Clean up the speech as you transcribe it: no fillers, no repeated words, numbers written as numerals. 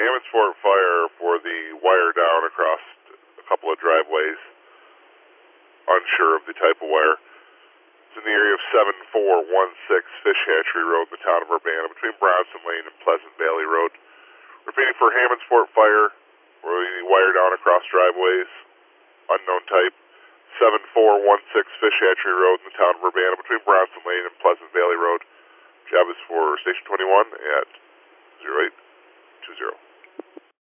Hammondsport Fire for the wire down across a couple of driveways. Unsure of the type of wire. It's in the area of 7416 Fish Hatchery Road in the town of Urbana, between Bronson Lane and Pleasant Valley Road. Repeating, for Hammondsport Fire, where the wire down across driveways, unknown type, 7416 Fish Hatchery Road in the town of Urbana, between Bronson Lane and Pleasant Valley Road. Job is for Station 21 at 0820.